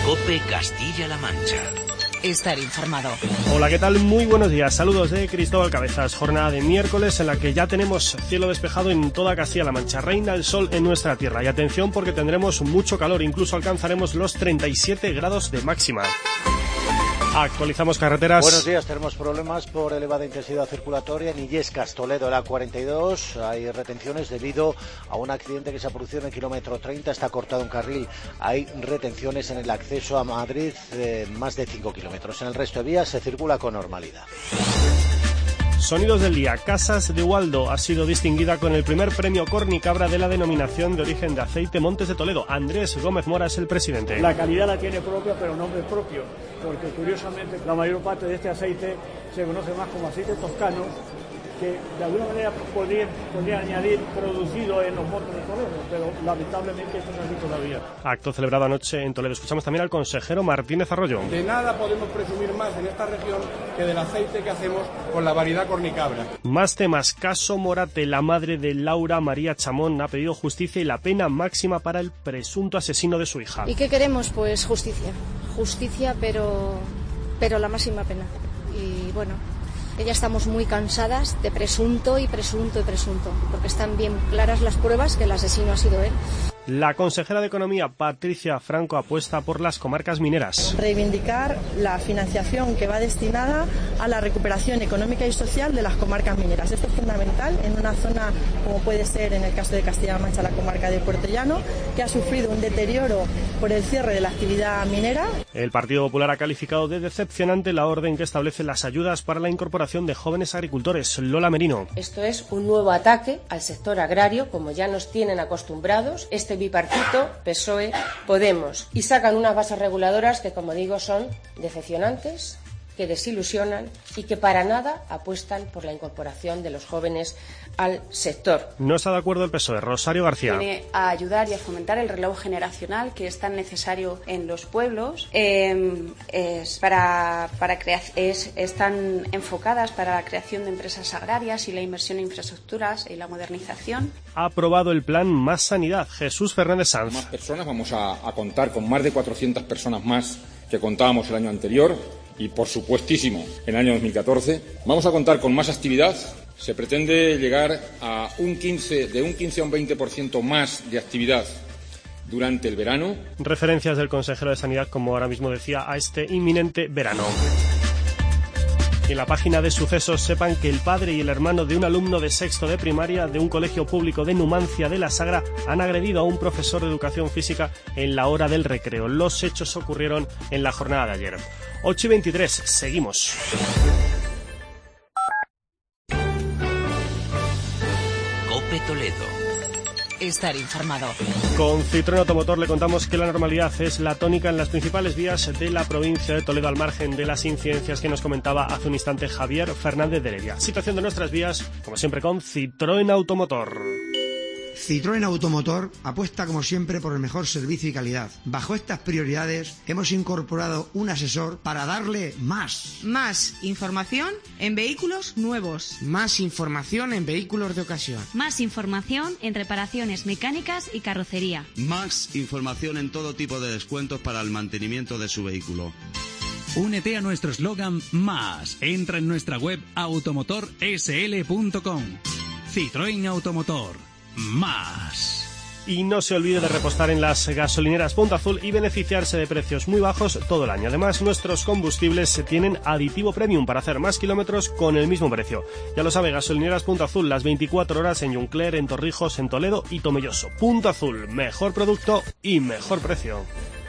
COPE Castilla-La Mancha. Estar informado. Hola, ¿qué tal? Muy buenos días. Saludos de Cristóbal Cabezas. Jornada de miércoles en la que ya tenemos cielo despejado en toda Castilla-La Mancha. Reina el sol en nuestra tierra. Y atención porque tendremos mucho calor. Incluso alcanzaremos los 37 grados de máxima. Actualizamos carreteras. Buenos días, tenemos problemas por elevada intensidad circulatoria en Illescas, Toledo, la A42. Hay retenciones debido a un accidente que se ha producido en el kilómetro 30. Está cortado un carril. Hay retenciones en el acceso a Madrid de más de 5 kilómetros. En el resto de vías se circula con normalidad. Sonidos del día. Casas de Ualdo ha sido distinguida con el primer premio Cornicabra de la denominación de origen de aceite Montes de Toledo. Andrés Gómez Mora es el presidente. La calidad la tiene propia, pero nombre propio, porque curiosamente la mayor parte de este aceite se conoce más como aceite toscano, que de alguna manera podría añadir producido en los Montes de Toledo, pero lamentablemente esto no es así todavía. Acto celebrado anoche en Toledo. Escuchamos también al consejero Martínez Arroyo. De nada podemos presumir más en esta región que del aceite que hacemos con la variedad Cornicabra. Más temas. Caso Morate. La madre de Laura María Chamón ha pedido justicia y la pena máxima para el presunto asesino de su hija. ¿Y qué queremos? Pues justicia. Justicia, pero la máxima pena. Y bueno, ya estamos muy cansadas de presunto, porque están bien claras las pruebas que el asesino ha sido él. La consejera de Economía, Patricia Franco, apuesta por las comarcas mineras. Reivindicar la financiación que va destinada a la recuperación económica y social de las comarcas mineras. Esto es fundamental en una zona como puede ser, en el caso de Castilla-La Mancha, la comarca de Puerto Llano, que ha sufrido un deterioro por el cierre de la actividad minera. El Partido Popular ha calificado de decepcionante la orden que establece las ayudas para la incorporación de jóvenes agricultores. Lola Merino. Esto es un nuevo ataque al sector agrario, como ya nos tienen acostumbrados este bipartito, PSOE, Podemos, y sacan unas bases reguladoras que, como digo, son decepcionantes, que desilusionan y que para nada apuestan por la incorporación de los jóvenes al sector. No está de acuerdo el PSOE. Rosario García. Viene a ayudar y a fomentar el relevo generacional que es tan necesario en los pueblos. Están enfocadas para la creación de empresas agrarias y la inversión en infraestructuras y la modernización. Ha aprobado el plan Más Sanidad. Jesús Fernández Sanz. Más personas, vamos a contar con más de 400 personas más que contábamos el año anterior y, por supuestísimo, en el año 2014. Vamos a contar con más actividad. Se pretende llegar a un 15 a un 20% más de actividad durante el verano. Referencias del consejero de Sanidad, como ahora mismo decía, a este inminente verano. En la página de sucesos sepan que el padre y el hermano de un alumno de sexto de primaria de un colegio público de Numancia de la Sagra han agredido a un profesor de educación física en la hora del recreo. Los hechos ocurrieron en la jornada de ayer. 8:23, seguimos. COPE Toledo. Estar informado. Con Citroën Automotor le contamos que la normalidad es la tónica en las principales vías de la provincia de Toledo, al margen de las incidencias que nos comentaba hace un instante Javier Fernández de Heredia. Situación de nuestras vías, como siempre, con Citroën Automotor. Citroën Automotor apuesta como siempre por el mejor servicio y calidad. Bajo estas prioridades hemos incorporado un asesor para darle más. Más información en vehículos nuevos. Más información en vehículos de ocasión. Más información en reparaciones mecánicas y carrocería. Más información en todo tipo de descuentos para el mantenimiento de su vehículo. Únete a nuestro eslogan Más. Entra en nuestra web automotorsl.com. Citroën Automotor. Más. Y no se olvide de repostar en las gasolineras Punto Azul y beneficiarse de precios muy bajos todo el año. Además, nuestros combustibles tienen aditivo premium para hacer más kilómetros con el mismo precio. Ya lo sabe, gasolineras Punto Azul, las 24 horas en Juncler, en Torrijos, en Toledo y Tomelloso. Punto Azul, mejor producto y mejor precio.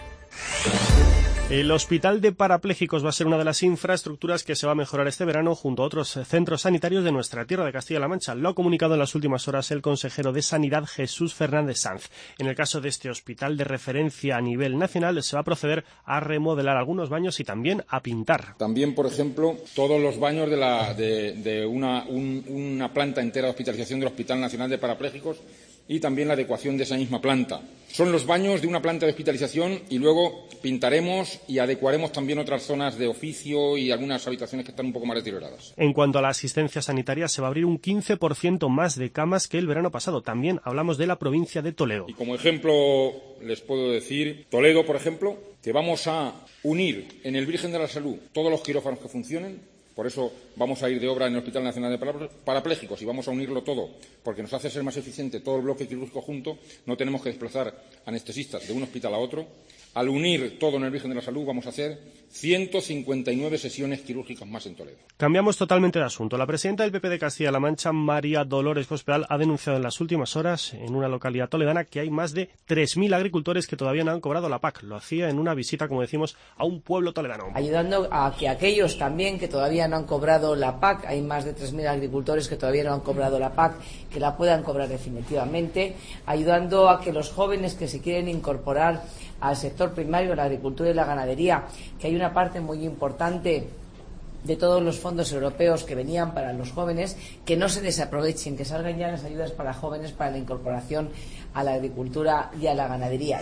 El Hospital de Parapléjicos va a ser una de las infraestructuras que se va a mejorar este verano junto a otros centros sanitarios de nuestra tierra de Castilla-La Mancha. Lo ha comunicado en las últimas horas el consejero de Sanidad, Jesús Fernández Sanz. En el caso de este hospital de referencia a nivel nacional, se va a proceder a remodelar algunos baños y también a pintar. También, por ejemplo, todos los baños de una planta entera de hospitalización del Hospital Nacional de Parapléjicos y también la adecuación de esa misma planta. Son los baños de una planta de hospitalización y luego pintaremos y adecuaremos también otras zonas de oficio y algunas habitaciones que están un poco más deterioradas. En cuanto a la asistencia sanitaria, se va a abrir un 15% más de camas que el verano pasado. También hablamos de la provincia de Toledo. Y como ejemplo les puedo decir, Toledo, por ejemplo, que vamos a unir en el Virgen de la Salud todos los quirófanos que funcionen. Por eso vamos a ir de obra en el Hospital Nacional de Parapléjicos y vamos a unirlo todo, porque nos hace ser más eficiente todo el bloque quirúrgico junto. No tenemos que desplazar anestesistas de un hospital a otro. Al unir todo en el Virgen de la Salud vamos a hacer 159 sesiones quirúrgicas más en Toledo. Cambiamos totalmente de asunto. La presidenta del PP de Castilla-La Mancha, María Dolores Cospedal, ha denunciado en las últimas horas en una localidad toledana que hay más de 3.000 agricultores que todavía no han cobrado la PAC. Lo hacía en una visita, como decimos, a un pueblo toledano. Ayudando a que aquellos también que todavía no han cobrado la PAC, hay más de 3.000 agricultores que todavía no han cobrado la PAC, que la puedan cobrar definitivamente, ayudando a que los jóvenes que se quieren incorporar al sector primario, la agricultura y la ganadería, que hay una parte muy importante de todos los fondos europeos que venían para los jóvenes, que no se desaprovechen, que salgan ya las ayudas para jóvenes para la incorporación a la agricultura y a la ganadería.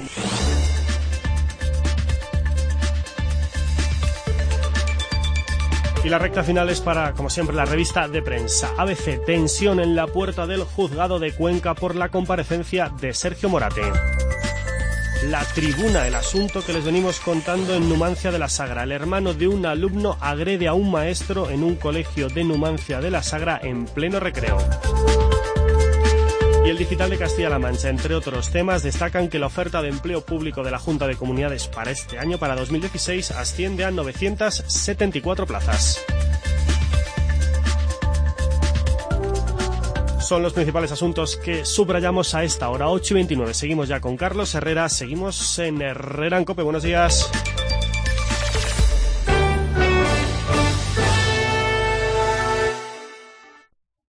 Y la recta final es para, como siempre, la revista de prensa. ABC, tensión en la puerta del juzgado de Cuenca por la comparecencia de Sergio Morate. La Tribuna, el asunto que les venimos contando en Numancia de la Sagra. El hermano de un alumno agrede a un maestro en un colegio de Numancia de la Sagra en pleno recreo. Y el Digital de Castilla-La Mancha, entre otros temas, destacan que la oferta de empleo público de la Junta de Comunidades para este año, para 2016, asciende a 974 plazas. Son los principales asuntos que subrayamos a esta hora, 8:29. Seguimos ya con Carlos Herrera, seguimos en Herrera en COPE. Buenos días.